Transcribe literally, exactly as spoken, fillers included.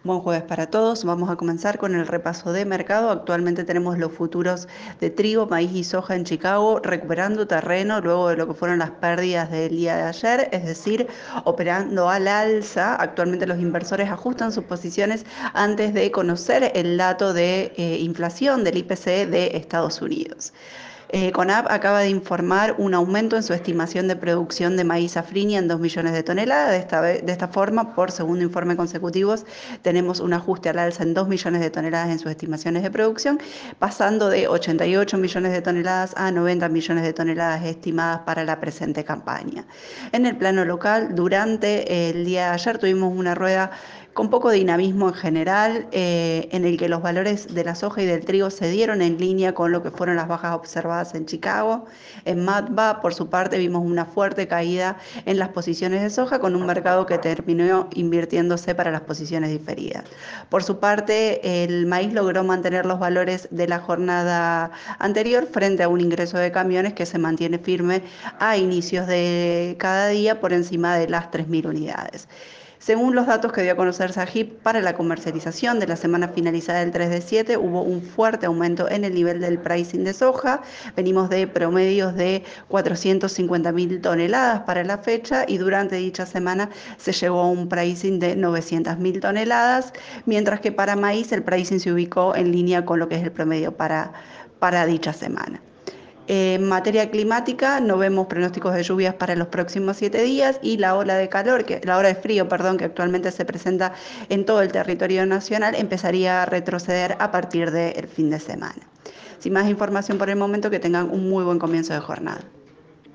Buen jueves para todos. Vamos a comenzar con el repaso de mercado. Actualmente tenemos los futuros de trigo, maíz y soja en Chicago recuperando terreno luego de lo que fueron las pérdidas del día de ayer, es decir, operando al alza. Actualmente los inversores ajustan sus posiciones antes de conocer el dato de eh, inflación del I P C de Estados Unidos. Eh, CONAB acaba de informar un aumento en su estimación de producción de maíz safrinha en dos millones de toneladas. De esta, de esta forma, por segundo informe consecutivo, tenemos un ajuste al alza en dos millones de toneladas en sus estimaciones de producción, pasando de ochenta y ocho millones de toneladas a noventa millones de toneladas estimadas para la presente campaña. En el plano local, durante el día de ayer tuvimos una rueda con poco dinamismo en general, eh, en el que los valores de la soja y del trigo se dieron en línea con lo que fueron las bajas observadas en Chicago. En Matba, por su parte, vimos una fuerte caída en las posiciones de soja, con un mercado que terminó invirtiéndose para las posiciones diferidas. Por su parte, el maíz logró mantener los valores de la jornada anterior frente a un ingreso de camiones que se mantiene firme a inicios de cada día por encima de las tres mil unidades. Según los datos que dio a conocer SAGIP para la comercialización de la semana finalizada del tres de siete, hubo un fuerte aumento en el nivel del pricing de soja. Venimos de promedios de cuatrocientas cincuenta mil toneladas para la fecha y durante dicha semana se llegó a un pricing de novecientas mil toneladas, mientras que para maíz el pricing se ubicó en línea con lo que es el promedio para, para dicha semana. En materia climática, no vemos pronósticos de lluvias para los próximos siete días y la ola de calor, que, la ola de frío, perdón, que actualmente se presenta en todo el territorio nacional, empezaría a retroceder a partir del fin de semana. Sin más información por el momento, que tengan un muy buen comienzo de jornada.